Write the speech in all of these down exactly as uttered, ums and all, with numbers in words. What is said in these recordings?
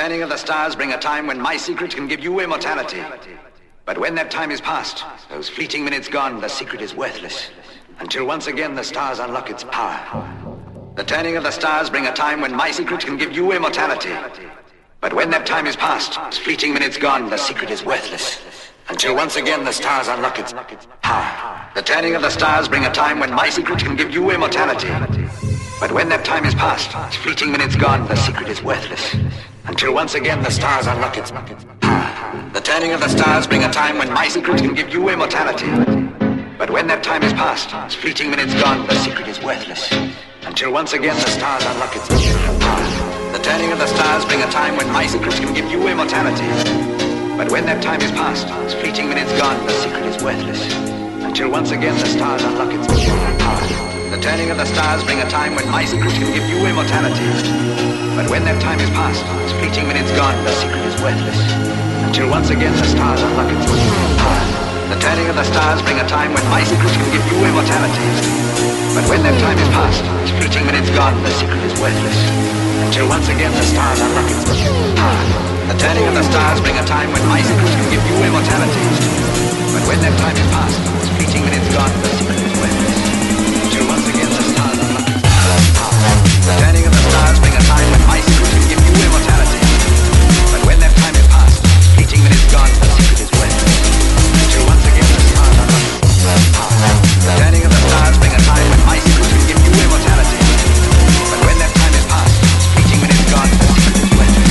turning of the stars bring a time when my secret can give you immortality. But when that time is past, those fleeting minutes gone, the secret is worthless. Until once again the stars unlock its power. The turning of the stars bring a time when my secret can give you immortality. But when that time is past, those fleeting minutes gone, the secret is worthless. Until once again the stars unlock its power. The turning of the stars bring a time when my secret can give you immortality. But when that time is past, its fleeting minutes gone, the secret is worthless. Until once again the stars unlock its power. The turning of the stars bring a time when my secret can give you immortality. But when that time is past, its fleeting minutes gone, the secret is worthless. Until once again the stars unlock its power. The turning of the stars bring a time when my secret can give you immortality. But when that time is past, its fleeting minutes gone, the secret is worthless. Until once again the stars unlock its power. The turning of the stars bring a time when my secret can give you immortality. But when that time is past, its fleeting minutes gone, the secret is worthless. Until once again the stars unlock its power. The turning of the stars bring a time when my secret can give you immortality. But when that time is past, its fleeting minutes gone, the secret is worthless. Until once again the stars unlock its power. The turning of the stars bring a time when my secret can give you immortality. But when that time is past, its fleeting minutes gone, the secret is worthless. Until once again the stars unlock its power. The turning of the stars bring a time when my secret can give you immortality. But when that time is past, its fleeting minutes gone, the secret is worthless. Until once again the stars unlock its power. The turning of the stars bring a time when my secret can give you immortality. But when that time is past, its fleeting minutes gone, the secret is worthless.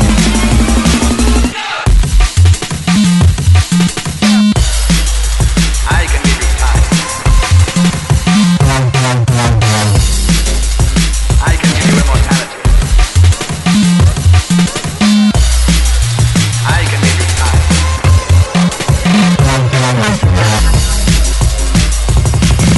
I can give you time. I can give you immortality. I can give you time.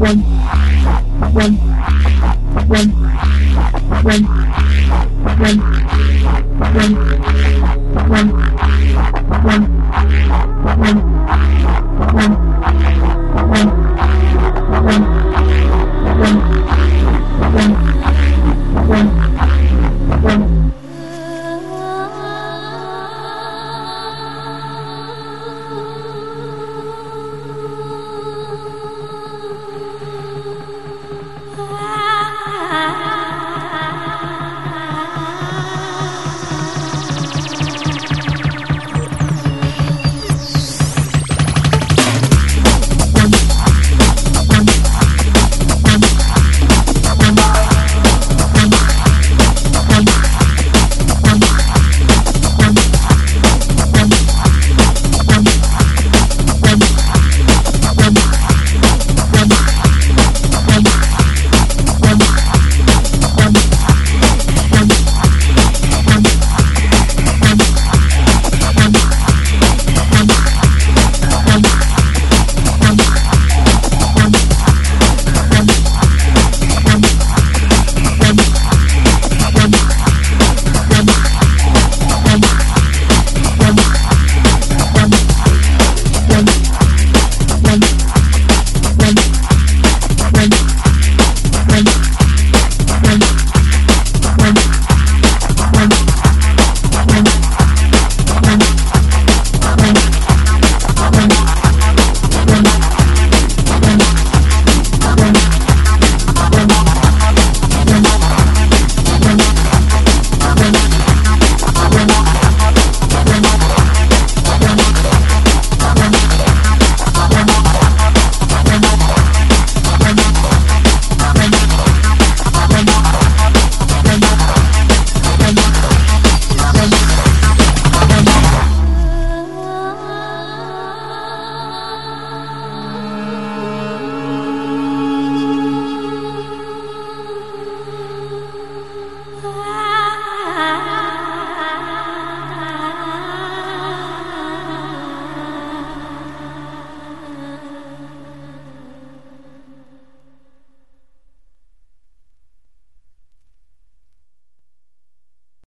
One.